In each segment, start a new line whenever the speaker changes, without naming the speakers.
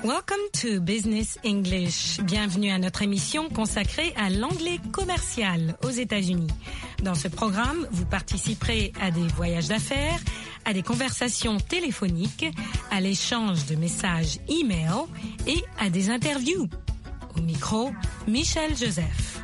Welcome to Business English. Bienvenue à notre émission consacrée à l'anglais commercial aux États-Unis. Dans ce programme, vous participerez à des voyages d'affaires, à des conversations téléphoniques, à l'échange de messages e-mail et à des interviews. Au micro, Michel Joseph.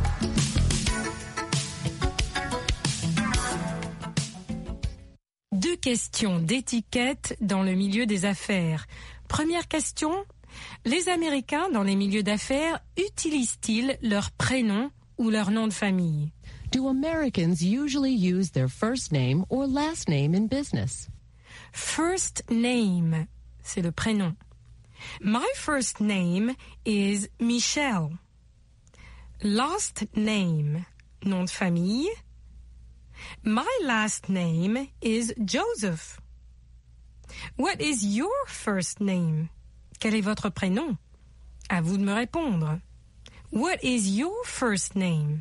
Deux questions d'étiquette dans le milieu des affaires. Première question, les Américains dans les milieux d'affaires utilisent-ils leur prénom ou leur nom de famille?
Do Americans usually use their first name or last name in business?
First name, c'est le prénom. My first name is Michelle. Last name, nom de famille. My last name is Joseph. What is your first name? Quel est votre prénom? À vous de me répondre. What is your first name?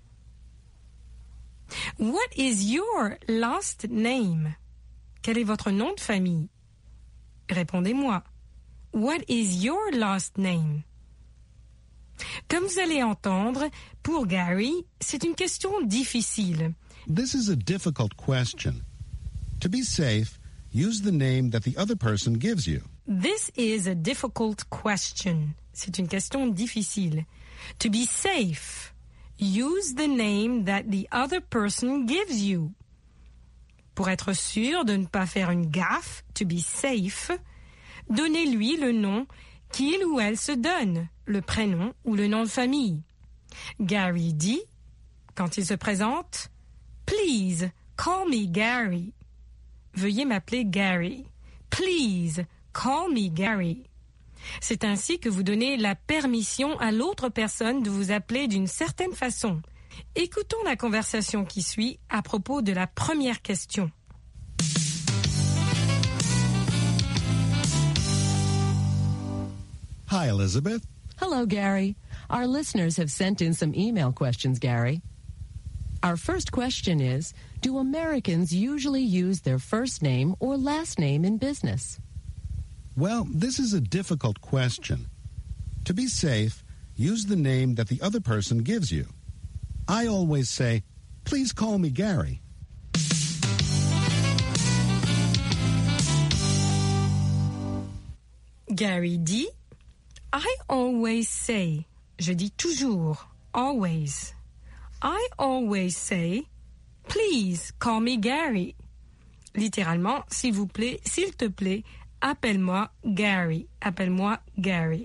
What is your last name? Quel est votre nom de famille? Répondez-moi. What is your last name? Comme vous allez entendre, pour Gary, c'est une question difficile.
This is a difficult question. To be safe, use the name that the other person gives you.
This is a difficult question. C'est une question difficile. To be safe, use the name that the other person gives you. Pour être sûr de ne pas faire une gaffe, to be safe, donnez-lui le nom qu'il ou elle se donne, le prénom ou le nom de famille. Gary dit, quand il se présente, Please, call me Gary. Veuillez m'appeler Gary. Please, call me Gary. C'est ainsi que vous donnez la permission à l'autre personne de vous appeler d'une certaine façon. Écoutons la conversation qui suit à propos de la première question.
Hi, Elizabeth.
Hello, Gary. Our listeners have sent in some email questions, Gary. Our first question is, do Americans usually use their first name or last name in business?
Well, this is a difficult question. To be safe, use the name that the other person gives you. I always say, please call me Gary.
Gary dit, I always say, je dis toujours, always. I always say, please call me Gary. Littéralement, s'il vous plaît, s'il te plaît, appelle-moi Gary. Appelle-moi Gary.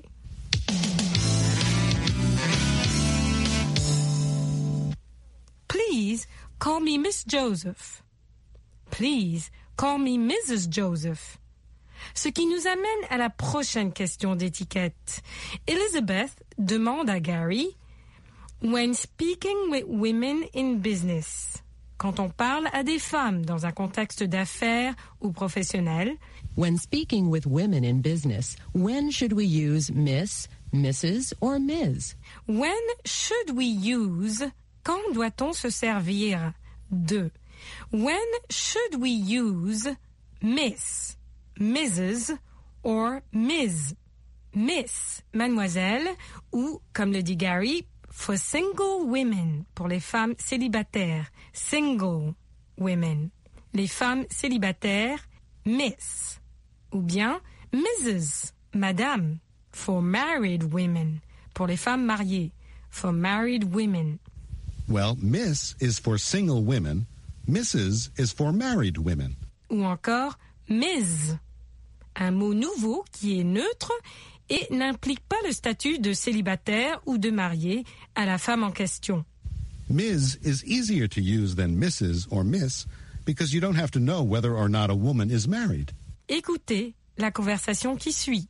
Please call me Miss Joseph. Please call me Mrs. Joseph. Ce qui nous amène à la prochaine question d'étiquette. Elizabeth demande à Gary, when speaking with women in business, quand on parle à des femmes dans un contexte d'affaires ou professionnel,
when speaking with women in business, when should we use Miss, Mrs. or Ms?
When should we use, quand doit-on se servir de? When should we use Miss, Mrs. or Ms? Miss, mademoiselle, ou, comme le dit Gary, for single women, pour les femmes célibataires, single women. Les femmes célibataires, Miss. Ou bien Mrs., madame, for married women, pour les femmes mariées, for married women.
Well, Miss is for single women, Mrs. is for married women.
Ou encore Ms., un mot nouveau qui est neutre et n'implique pas le statut de célibataire ou de marié à la femme en question.
Ms. is easier to use than Mrs. or Miss because you don't have to know whether or not a woman is married.
Écoutez la conversation qui suit.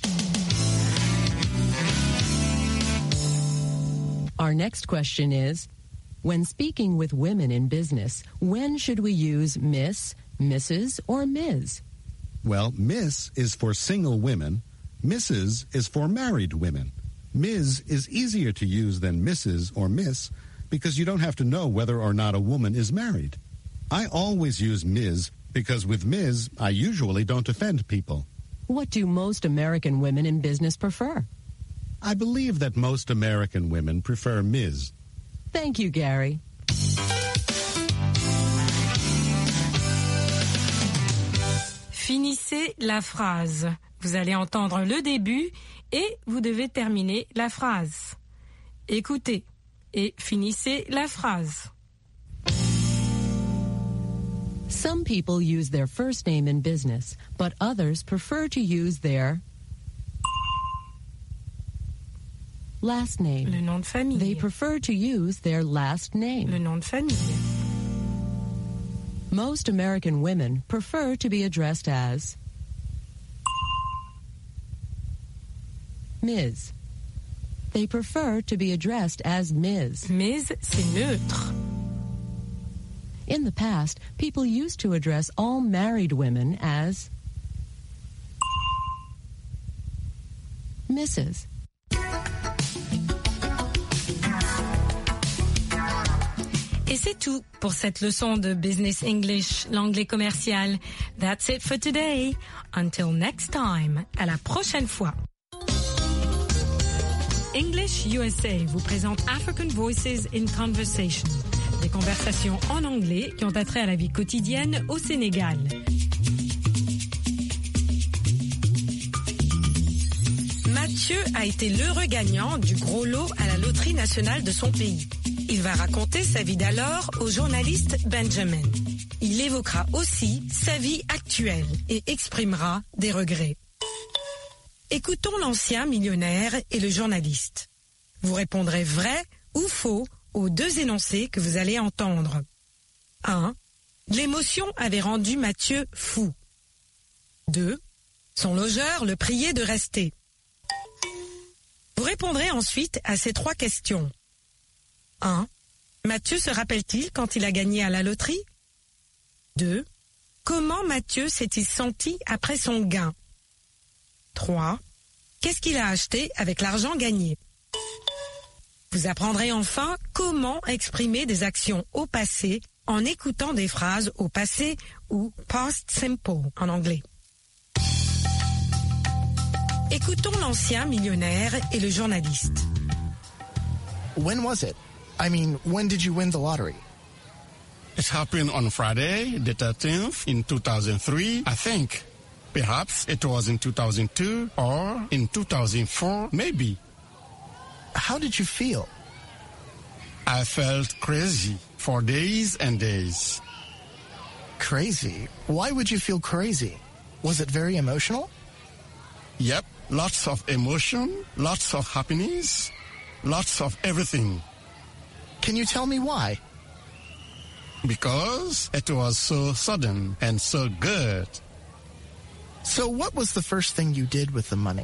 Our next question is, when speaking with women in business, when should we use Miss, Mrs. or Ms?
Well, Miss is for single women, Mrs. is for married women. Ms. is easier to use than Mrs. or Miss because you don't have to know whether or not a woman is married. I always use Ms. because with Ms. I usually don't offend people.
What do most American women in business prefer?
I believe that most American women prefer Ms.
Thank you, Gary.
Finissez la phrase. Vous allez entendre le début et vous devez terminer la phrase. Écoutez et finissez la phrase.
Some people use their first name in business, but others prefer to use their last name.
Le nom de famille.
They prefer to use their last name.
Le nom de famille.
Most American women prefer to be addressed as Ms. They prefer to be addressed as Ms.
Ms, c'est neutre.
In the past, people used to address all married women as Mrs.
Et c'est tout pour cette leçon de Business English, l'anglais commercial. That's it for today. Until next time. À la prochaine fois. English USA vous présente African Voices in Conversation. Des conversations en anglais qui ont attrait à la vie quotidienne au Sénégal. Mathieu a été l'heureux gagnant du gros lot à la loterie nationale de son pays. Il va raconter sa vie d'alors au journaliste Benjamin. Il évoquera aussi sa vie actuelle et exprimera des regrets. Écoutons l'ancien millionnaire et le journaliste. Vous répondrez vrai ou faux aux deux énoncés que vous allez entendre. 1. L'émotion avait rendu Mathieu fou. 2. Son logeur le priait de rester. Vous répondrez ensuite à ces trois questions. 1. Mathieu se rappelle-t-il quand il a gagné à la loterie? 2. Comment Mathieu s'est-il senti après son gain? 3. Qu'est-ce qu'il a acheté avec l'argent gagné? Vous apprendrez enfin comment exprimer des actions au passé en écoutant des phrases au passé ou past simple en anglais. Écoutons l'ancien millionnaire et le journaliste.
When was it? I mean, when did you win the lottery?
It happened on Friday, the 13th, in 2003, I think. Perhaps it was in 2002 or in 2004, maybe.
How did you feel?
I felt crazy for days and days.
Crazy? Why would you feel crazy? Was it very emotional?
Yep, lots of emotion, lots of happiness, lots of everything.
Can you tell me why?
Because it was so sudden and so good.
So what was the first thing you did with the money?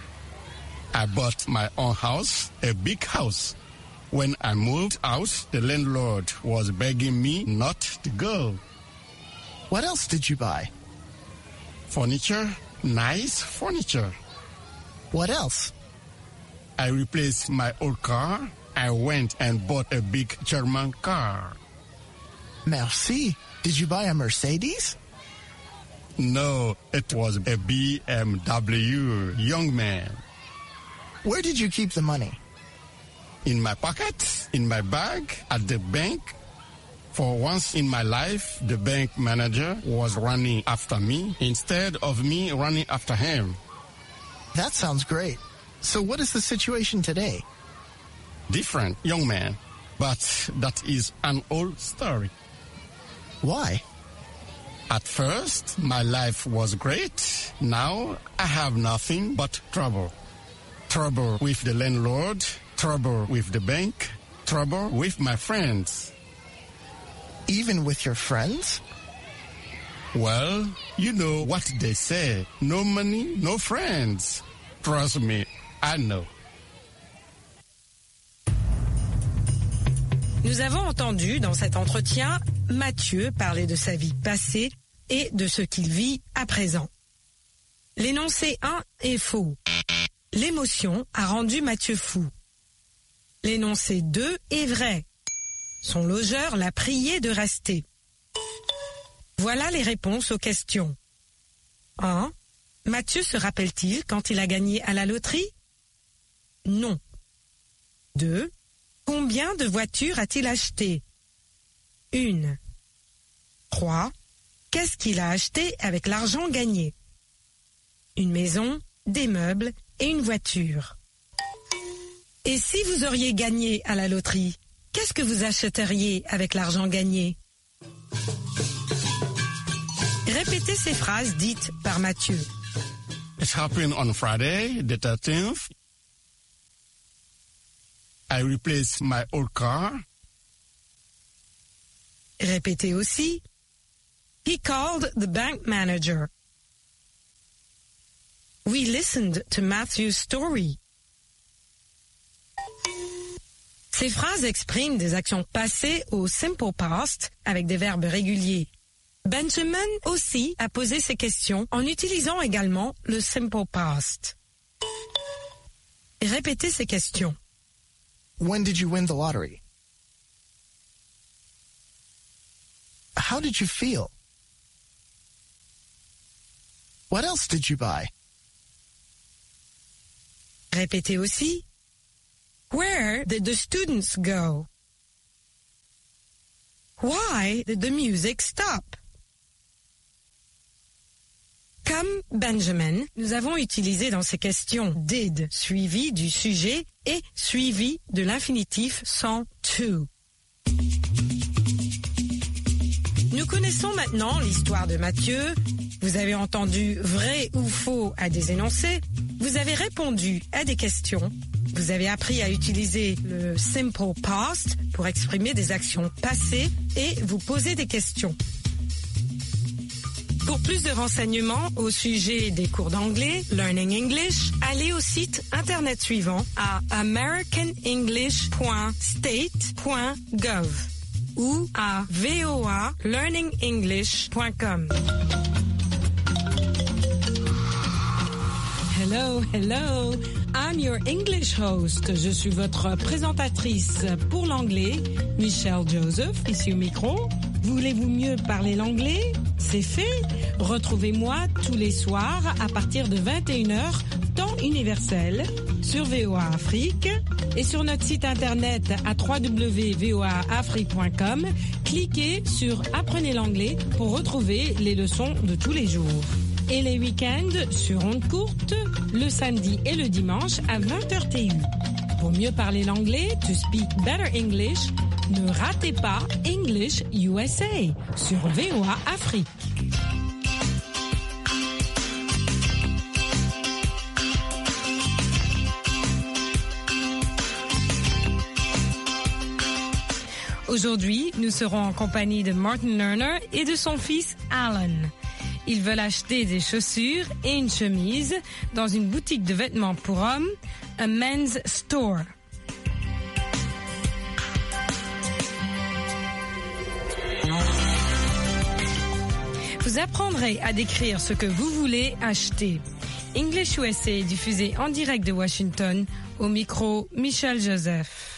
I bought my own house, a big house. When I moved out, the landlord was begging me not to go.
What else did you buy?
Furniture, nice furniture.
What else?
I replaced my old car. I went and bought a big German car.
Merci. Did you buy a Mercedes?
No, it was a BMW, young man.
Where did you keep the money?
In my pocket, in my bag, at the bank. For once in my life, the bank manager was running after me instead of me running after him.
That sounds great. So what is the situation today?
Different, young man. But that is an old story.
Why?
At first, my life was great. Now, I have nothing but trouble. Trouble with the landlord, trouble with the bank, trouble with my friends.
Even with your friends?
Well, you know what they say. No money, no friends. Trust me, I know.
Nous avons entendu dans cet entretien Mathieu parler de sa vie passée et de ce qu'il vit à présent. L'énoncé 1 est faux. L'émotion a rendu Mathieu fou. L'énoncé 2 est vrai. Son logeur l'a prié de rester. Voilà les réponses aux questions. 1. Mathieu se rappelle-t-il quand il a gagné à la loterie? Non. 2. Combien de voitures a-t-il acheté? 1. 3. Qu'est-ce qu'il a acheté avec l'argent gagné? Une maison, des meubles et une voiture. Et si vous auriez gagné à la loterie, qu'est-ce que vous achèteriez avec l'argent gagné? Répétez ces phrases dites par Mathieu.
It happened on Friday, the 13th. I replaced my old car.
Répétez aussi. He called the bank manager. We listened to Matthew's story. Ces phrases expriment des actions passées au simple past avec des verbes réguliers. Benjamin aussi a posé ces questions en utilisant également le simple past. Répétez ces questions.
When did you win the lottery? How did you feel? What else did you buy?
Répétez aussi. Where did the students go? Why did the music stop? Comme Benjamin, nous avons utilisé dans ces questions did suivi du sujet et suivi de l'infinitif sans to. Nous connaissons maintenant l'histoire de Mathieu. Vous avez entendu vrai ou faux à des énoncés. Vous avez répondu à des questions. Vous avez appris à utiliser le simple past pour exprimer des actions passées et vous poser des questions. Pour plus de renseignements au sujet des cours d'anglais, Learning English, allez au site internet suivant à americanenglish.state.gov ou à voalearningenglish.com. Hello, hello. I'm your English host. Je suis votre présentatrice pour l'anglais, Michelle Joseph, ici au micro. Voulez-vous mieux parler l'anglais? C'est fait. Retrouvez-moi tous les soirs à partir de 21h, temps universel, sur VOA Afrique et sur notre site internet à www.voaafrique.com. Cliquez sur Apprenez l'anglais pour retrouver les leçons de tous les jours. Et les week-ends sur ondes courtes, le samedi et le dimanche à 20h TU. Pour mieux parler l'anglais, to speak better English, ne ratez pas English USA sur VOA Afrique. Aujourd'hui, nous serons en compagnie de Martin Lerner et de son fils Alan. Ils veulent acheter des chaussures et une chemise dans une boutique de vêtements pour hommes, a men's store. Vous apprendrez à décrire ce que vous voulez acheter. English USA est diffusé en direct de Washington, au micro Michelle Joseph.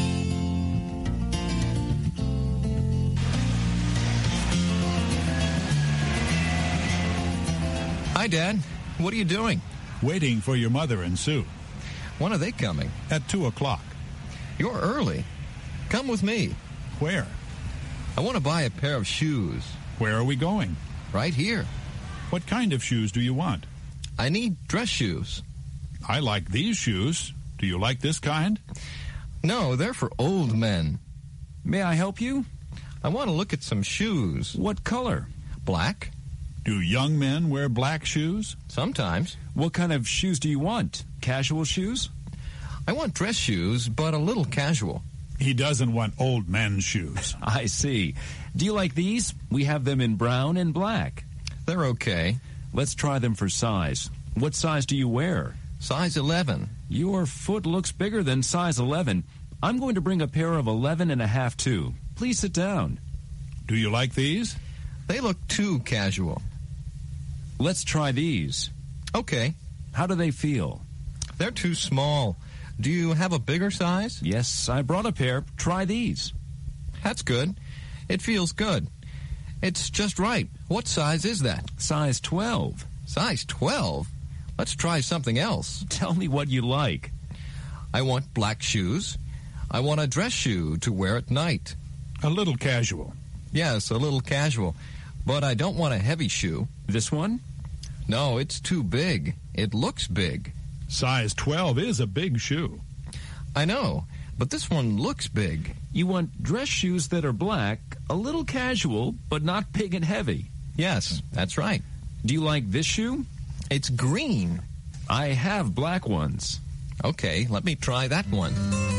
Hi, Dad. What are you doing?
Waiting for your mother and Sue.
When are they coming?
At 2:00.
You're early. Come with me.
Where?
I want to buy a pair of shoes.
Where are we going?
Right here.
What kind of shoes do you want?
I need dress shoes.
I like these shoes. Do you like this kind?
No, they're for old men.
May I help you?
I want to look at some shoes.
What color?
Black.
Do young men wear black shoes?
Sometimes.
What kind of shoes do you want? Casual shoes?
I want dress shoes, but a little casual.
He doesn't want old men's shoes.
I see. Do you like these? We have them in brown and black.
They're okay.
Let's try them for size. What size do you wear?
Size 11.
Your foot looks bigger than size 11. I'm going to bring a pair of 11.5 too. Please sit down.
Do you like these?
They look too casual.
Let's try these.
Okay.
How do they feel?
They're too small. Do you have a bigger size?
Yes, I brought a pair. Try these.
That's good. It feels good. It's just right. What size is that?
Size 12.
Size 12? Let's try something else.
Tell me what you like.
I want black shoes. I want a dress shoe to wear at night.
A little casual.
Yes, a little casual. But I don't want a heavy shoe.
This one?
No, it's too big. It looks big.
Size 12 is a big shoe.
I know, but this one looks big.
You want dress shoes that are black, a little casual, but not big and heavy.
Yes, that's right.
Do you like this shoe?
It's green.
I have black ones.
Okay, let me try that one.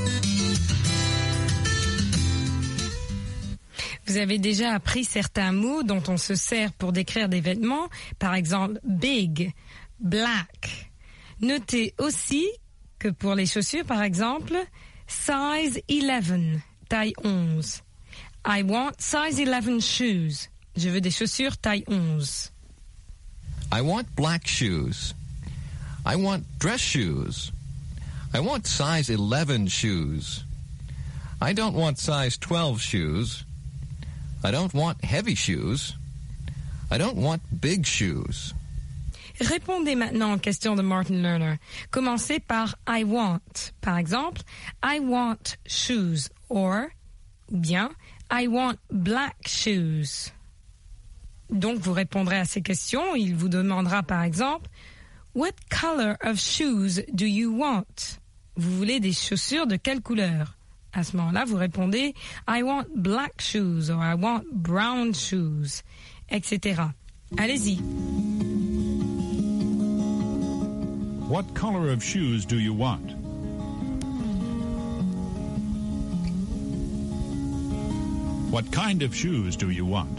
Vous avez déjà appris certains mots dont on se sert pour décrire des vêtements, par exemple big, black. Notez aussi que pour les chaussures, par exemple, size 11, taille 11. I want size 11 shoes. Je veux des chaussures taille 11.
I want black shoes. I want dress shoes. I want size 11 shoes. I don't want size 12 shoes. I don't want heavy shoes. I don't want big shoes.
Répondez maintenant aux questions de Martin Lerner. Commencez par I want. Par exemple, I want shoes ou bien I want black shoes. Donc vous répondrez à ces questions. Il vous demandera par exemple What color of shoes do you want? Vous voulez des chaussures de quelle couleur? À ce moment-là, vous répondez I want black shoes or I want brown shoes, etc. Allez-y.
What color of shoes do you want? What kind of shoes do you want?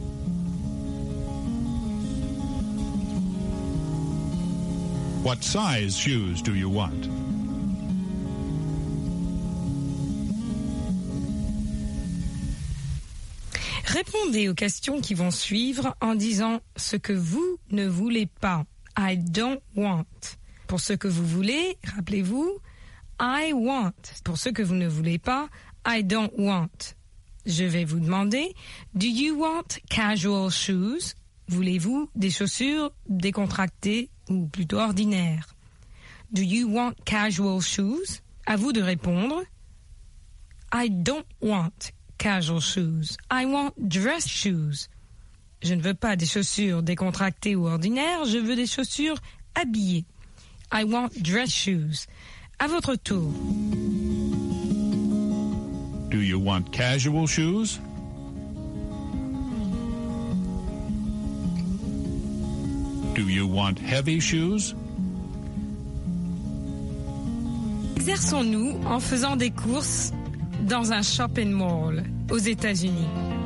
What size shoes do you want?
Répondez aux questions qui vont suivre en disant ce que vous ne voulez pas. I don't want. Pour ce que vous voulez, rappelez-vous, I want. Pour ce que vous ne voulez pas, I don't want. Je vais vous demander, do you want casual shoes? Voulez-vous des chaussures décontractées ou plutôt ordinaires? Do you want casual shoes? À vous de répondre. I don't want casual shoes. I want dress shoes. Je ne veux pas des chaussures décontractées ou ordinaires, je veux des chaussures habillées. I want dress shoes. À votre tour.
Do you want casual shoes? Do you want heavy shoes?
Exerçons-nous en faisant des courses dans un shopping mall aux États-Unis.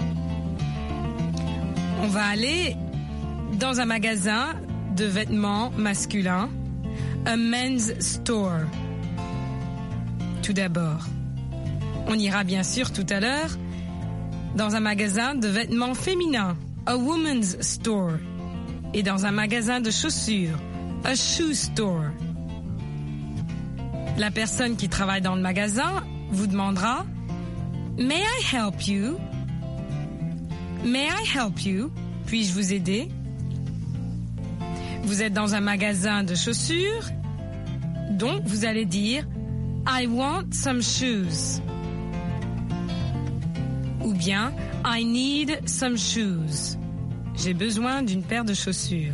On va aller dans un magasin de vêtements masculins, a men's store. Tout d'abord, on ira bien sûr tout à l'heure dans un magasin de vêtements féminins, a woman's store, et dans un magasin de chaussures, a shoe store. La personne qui travaille dans le magasin vous demandera « May I help you? May I help you? Puis-je vous aider? » Vous êtes dans un magasin de chaussures, donc vous allez dire « I want some shoes » ou bien « I need some shoes ». J'ai besoin d'une paire de chaussures.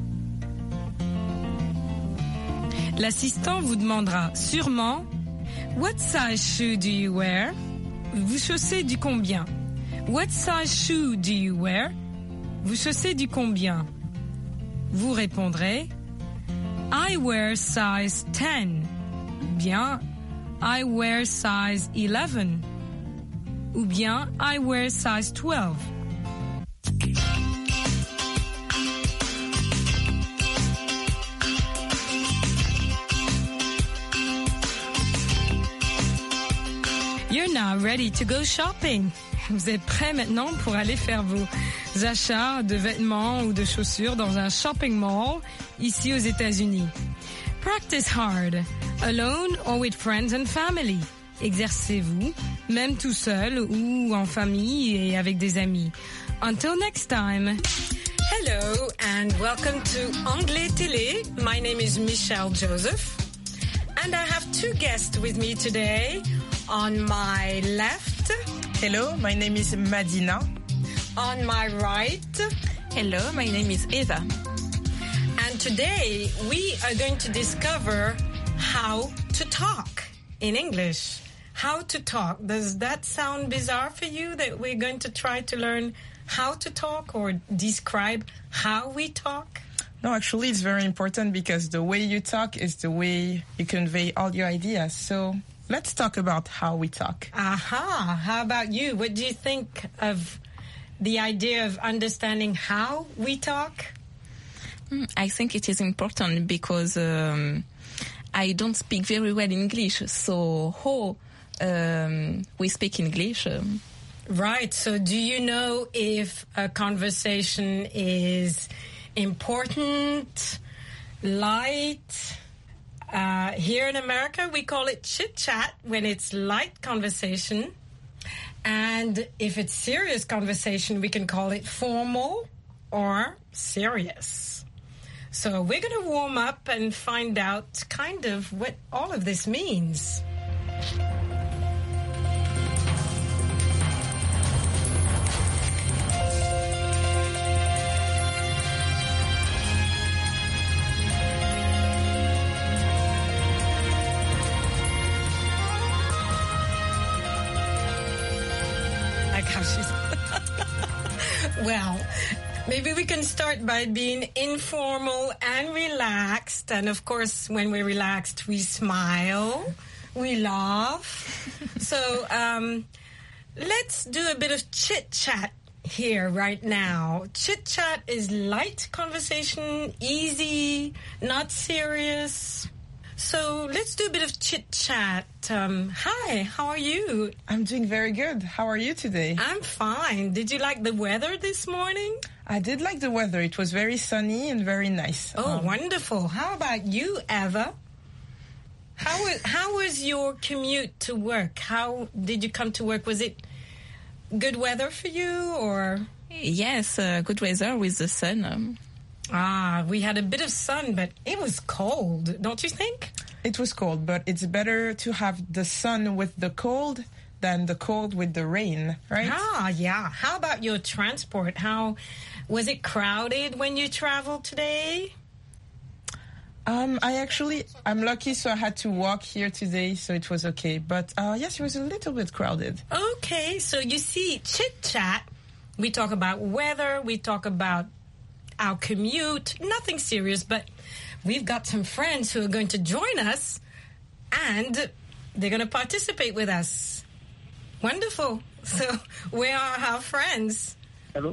L'assistant vous demandera sûrement « What size shoe do you wear? » Vous chaussez du combien? What size shoe do you wear? Vous chaussez du combien? Vous répondrez I wear size 10. Bien I wear size 11. Ou bien I wear size 12. You're now ready to go shopping. Vous êtes prêts maintenant pour aller faire vos achats de vêtements ou de chaussures dans un shopping mall ici aux États-Unis. Practice hard, alone or with friends and family. Exercez-vous, même tout seul ou en famille et avec des amis. Until next time, Hello and welcome to Anglais Télé. My name is Michelle Joseph and I have two guests with me today. On my left,
hello, my name is Madina.
On my right,
hello, my name is Eva.
And today we are going to discover how to talk in English. How to talk. Does that sound bizarre for you that we're going to try to learn how to talk or describe how we talk?
No, actually it's very important because the way you talk is the way you convey all your ideas. So let's talk about how we talk.
Aha. How about you? What do you think of the idea of understanding how we talk?
I think it is important because I don't speak very well English. So how we speak English?
Right. So do you know if a conversation is important, light? Here in America, we call it chit-chat when it's light conversation. And if it's serious conversation, we can call it formal or serious. So we're going to warm up and find out kind of what all of this means. Well, maybe we can start by being informal and relaxed. And of course, when we're relaxed, we smile, we laugh. So let's do a bit of chit-chat here right now. Chit-chat is light conversation, easy, not serious. So let's do a bit of chit-chat. Hi, how are you?
I'm doing very good. How are you today?
I'm fine. Did you like the weather this morning?
I did like the weather. It was very sunny and very nice.
Oh, wonderful. How about you, Eva? How was your commute to work? How did you come to work? Was it good weather for you or?
Yes, good weather with the sun.
We had a bit of sun, but it was cold, don't you think?
It was cold, but it's better to have the sun with the cold than the cold with the rain, right?
Yeah. How about your transport? How was it crowded when you traveled today?
I'm lucky, so I had to walk here today, so it was okay. But yes, it was a little bit crowded.
Okay, so you see, chit-chat, we talk about weather, we talk about our commute, nothing serious, but we've got some friends who are going to join us and they're going to participate with us. Wonderful. So where are our friends?
Hello.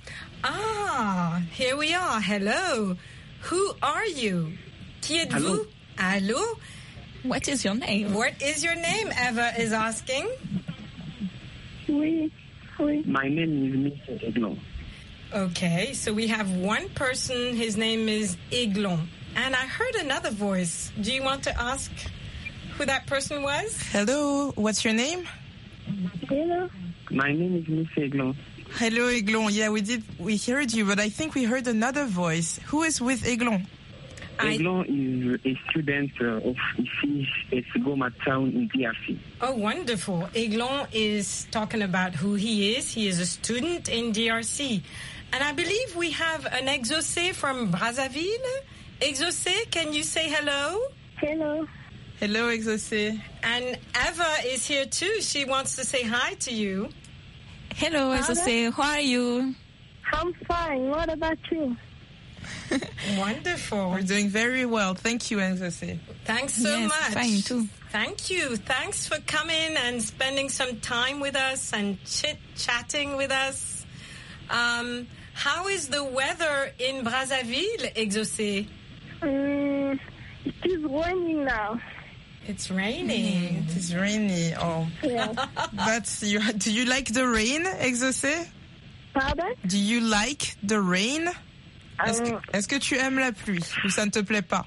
Here we are. Hello. Who are you? Qui êtes-vous? Allô?
What is your name?
What is your name? Eva is asking.
Oui. My name is Mr. Eglon.
Okay, so we have one person, his name is Eglon. And I heard another voice. Do you want to ask who that person was?
Hello, what's your name?
Hello. My name is Mr. Eglon.
Hello, Eglon. Yeah, we heard you, but I think we heard another voice. Who is with Eglon?
Eglon is a student of IFI Esgoma town in DRC.
Oh, wonderful. Eglon is talking about who he is. He is a student in DRC. And I believe we have an Exaucé from Brazzaville. Exaucé, can you say hello?
Hello.
Hello, Exaucé.
And Eva is here too. She wants to say hi to you.
Hello, Exaucé. How are you?
I'm fine. What about you?
Wonderful.
We're doing very well. Thank you, Exaucé.
Thanks so much.
Fine too.
Thank you. Thanks for coming and spending some time with us and chit-chatting with us. How is the weather in Brazzaville, Exaucé?
It is raining now.
It's raining.
It is rainy. Oh.
Yeah.
Do you like the rain, Exaucé?
Pardon?
Do you like the rain? Est-ce que tu aimes la pluie ou ça ne te plaît pas?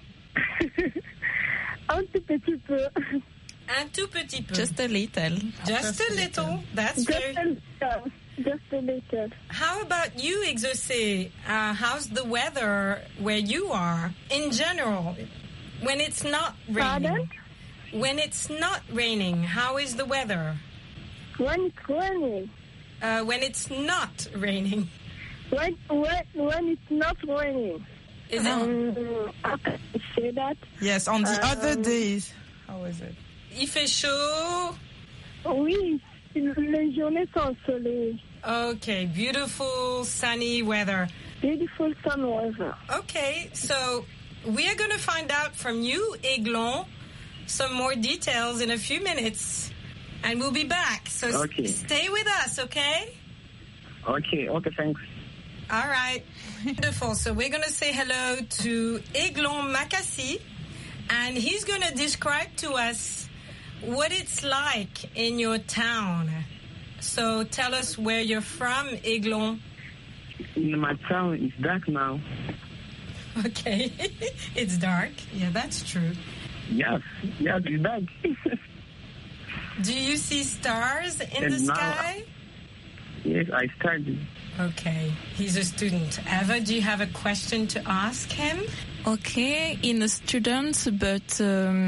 Un tout petit peu.
Un tout petit peu.
Just a little.
Just a little. That's very...
Just a
better, better.
How about you, Exaucé? How's the weather where you are in general? When it's not raining.
Pardon?
When it's not raining, how is the weather?
When it's raining.
When it's not raining.
When it's not raining.
Is it?
How can I say that?
Yes, on the other days. How is it?
Il fait chaud.
Oui, les journées sont ensoleillées.
Okay, beautiful sunny weather.
Beautiful sun weather.
Okay, so we are going to find out from you, Aiglon, some more details in a few minutes. And we'll be back. So stay with us, okay?
Okay, thanks.
All right. Wonderful. So we're going to say hello to Aiglon Makassi, and he's going to describe to us what it's like in your town. So tell us where you're from, Aiglon.
In my town, it's dark now.
Okay. It's dark. Yeah, that's true.
Yes, it's dark.
Do you see stars in the sky?
Yes, I study.
Okay, he's a student. Eva, do you have a question to ask him?
Okay, in a student, but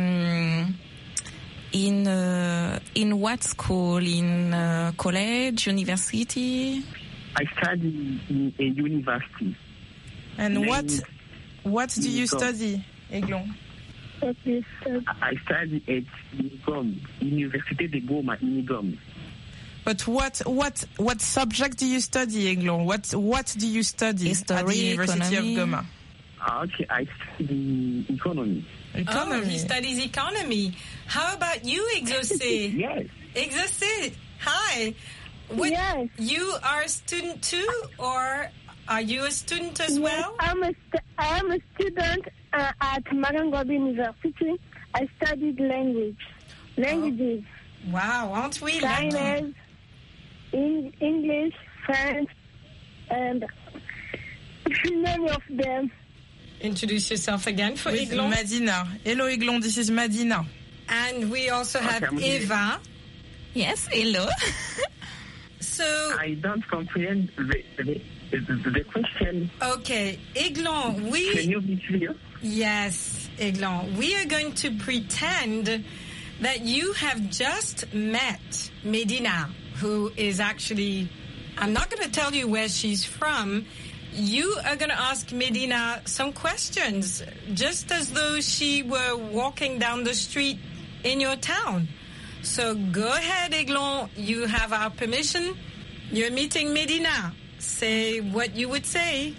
in what school? In college, university?
I study in a university.
And what do you study, Aiglon?
I study at Unigom, Université de Goma, Unigom.
But what subject do you study, Aiglon? What do you study at the University of Goma?
Okay, I study economy.
Oh, he studies economy. How about you, Exaucé?
Yes.
Exaucé, hi.
Yes.
You are a student too, or are you a student as well?
I am a student at Marangobi University. I studied languages.
Wow, aren't we
Chinese,
lucky?
English, French, and many of them.
Introduce yourself again for
With
Aiglon.
Madina. Hello, Aiglon. This is Madina.
And we also have Eva.
Yes, hello.
So
I don't comprehend the question.
Okay, Aiglon,
Can you be clear?
Yes, Aiglon. We are going to pretend that you have just met Medina, who is actually, I'm not going to tell you where she's from. You are going to ask Medina some questions, just as though she were walking down the street in your town. So go ahead, Aiglon. You have our permission. You're meeting Medina. Say what you would say.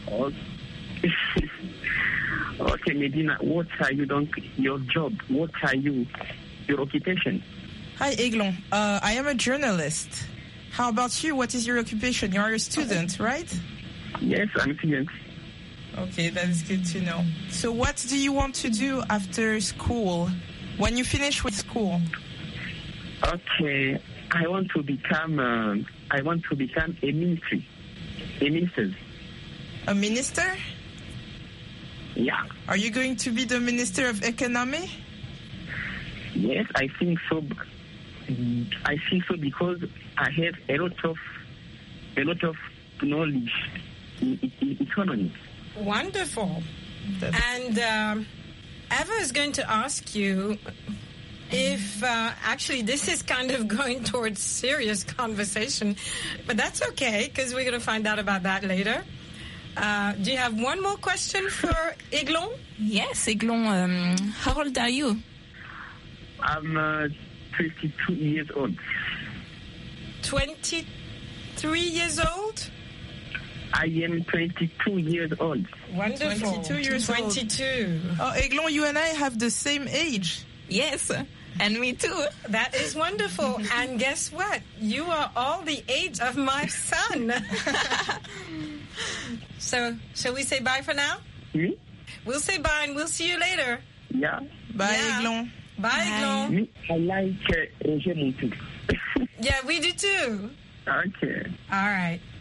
Okay, Medina, what are you doing? Your job? What are you? Your occupation?
Hi, Aiglon. I am a journalist. How about you? What is your occupation? You are a student, right?
Yes, I'm a student.
Okay, that is good to know. So what do you want to do after school? When you finish with school?
Okay, I want to become a minister.
A minister?
Yeah.
Are you going to be the Minister of Economy?
Yes, I think so. I think so because I have a lot of knowledge in economy.
Wonderful. And Eva is going to ask you if actually this is kind of going towards serious conversation, but that's okay because we're going to find out about that later. Do you have one more question for Aiglon?
Yes, Aiglon. How old are you?
I'm 22 years old.
23 years old?
I am 22 years old.
Wonderful.
22 years old.
22.
Oh, Aiglon, you and I have the same age.
Yes, and me too.
That is wonderful. And guess what? You are all the age of my son. So, shall we say bye for now?
Hmm?
We'll say bye and we'll see you later.
Yeah.
Bye, Aiglon.
Bye, Aiglon.
I like Roger Montou.
Yeah, we do too.
Okay.
All right.